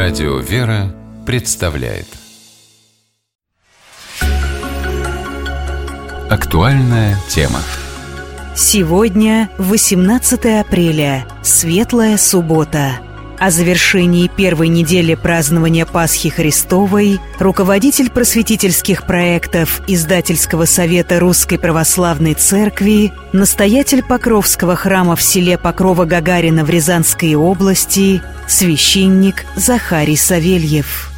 Радио «Вера» представляет актуальная тема. Сегодня 18 апреля, Светлая суббота. О завершении первой недели празднования Пасхи Христовой руководитель просветительских проектов Издательского совета Русской Православной Церкви, настоятель Покровского храма в селе Покрова-Гагарина в Рязанской области, священник Захарий Савельев.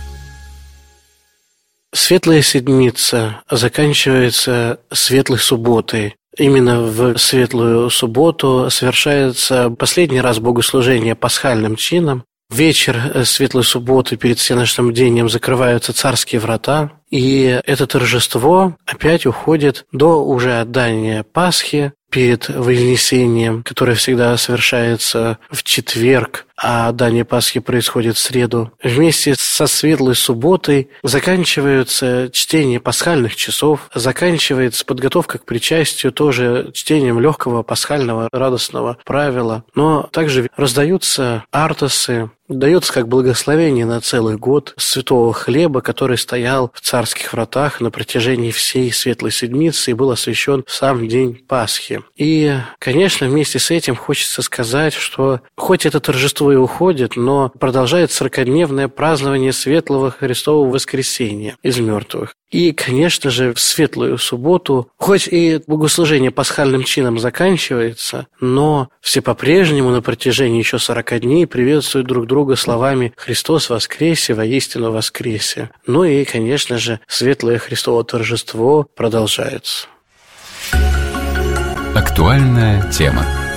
Светлая Седмица заканчивается Светлой Субботой. Именно в Светлую Субботу совершается последний раз богослужение пасхальным чином. Вечер Светлой Субботы перед всеночным бдением закрываются царские врата, и это торжество опять уходит до уже отдания Пасхи перед Вознесением, которое всегда совершается в четверг, а отдание Пасхи происходит в среду. Вместе со Светлой Субботой заканчивается чтение пасхальных часов, заканчивается подготовка к причастию тоже чтением легкого пасхального радостного правила, но также раздаются артосы, дается как благословение на целый год святого хлеба, который стоял в царских вратах на протяжении всей Светлой Седмицы и был освящен в сам день Пасхи. И, конечно, вместе с этим хочется сказать, что хоть это торжество и уходит, но продолжает 40-дневное празднование Светлого Христового воскресения из мертвых. И, конечно же, в Светлую Субботу, хоть и богослужение пасхальным чином заканчивается, но все по-прежнему на протяжении еще 40 дней приветствуют друг друга словами «Христос воскресе, воистину воскресе». Ну и, конечно же, Светлое Христово торжество продолжается. Актуальная тема.